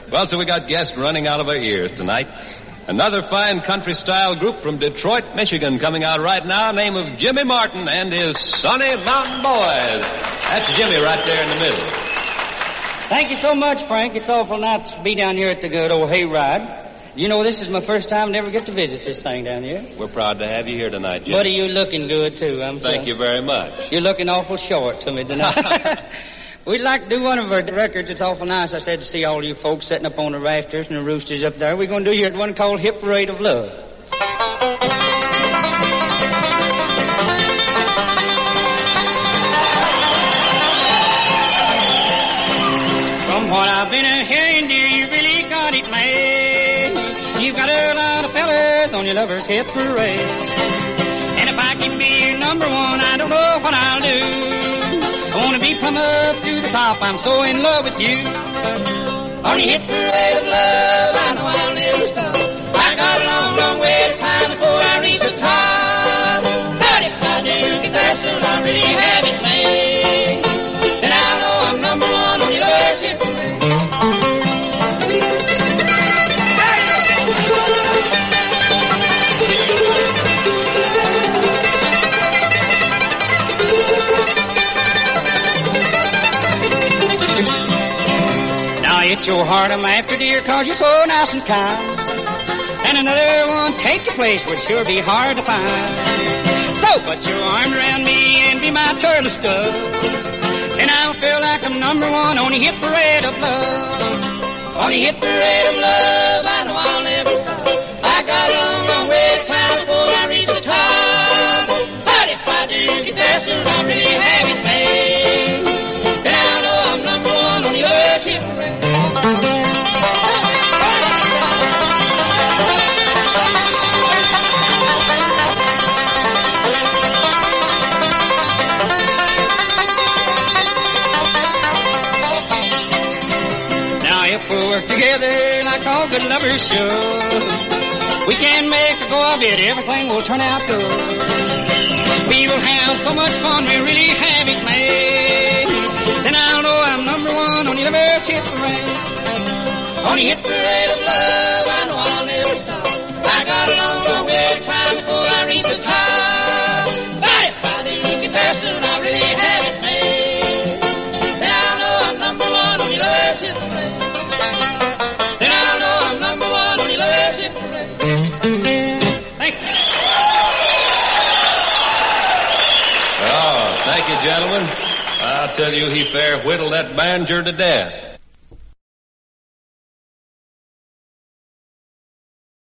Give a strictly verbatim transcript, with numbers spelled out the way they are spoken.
Well, so we got guests running out of our ears tonight. Another fine country-style group from Detroit, Michigan, coming out right now, name of Jimmy Martin and his Sonny Mountain Boys. That's Jimmy right there in the middle. Thank you so much, Frank. It's awful nice to be down here at the good old hayride. You know, this is my first time to ever get to visit this thing down here. We're proud to have you here tonight, Jimmy. Buddy, you're looking good, too. I'm Thank so... you very much. You're looking awful short to me tonight. We'd like to do one of our records. It's awful nice, I said, to see all you folks sitting up on the rafters and the roosters up there. We're going to do here one called Hip Parade of Love. From what I've been hearing, dear, you really got it made. You've got a lot of fellas on your lover's hip parade. And if I can be your number one, I don't know what I'll do. I want to be plumb up to the top. I'm so in love with you. On the hip parade of love, I know I'll never stop. I got a long, long way to climb before I reach the top. But if I do get there soon, I really have it made. Then I know I'm number one on your lover's hip parade. It's your heart I'm after, dear, 'cause you're so nice and kind. And another one take your place would sure be hard to find. So put your arm around me and be my turtle stub. And I'll feel like I'm number one on the hip parade of love. On the hip parade of love, I know I'll never stop. I got a long, long way to climb before I reach the top. But if I do get there soon, I'll really have it made. And I know I'm number one on the earth's hip parade. Now if we work together like all good lovers should, we can make a go of it, everything will turn out good. We will have so much fun, we really have it made. Then I'll know I'm number one on the lover's hip parade. On the hip parade of love, I know I'll never stop. I got a long, long way to climb before I reach the top. But if I do get there soon, I really have it made. Then I'll know I'm number one on the lover's hip parade. Then I'll know I'm number one on the lover's hip parade. Thank you. Oh, thank you, gentlemen. I'll tell you, he fair whittled that banjo to death.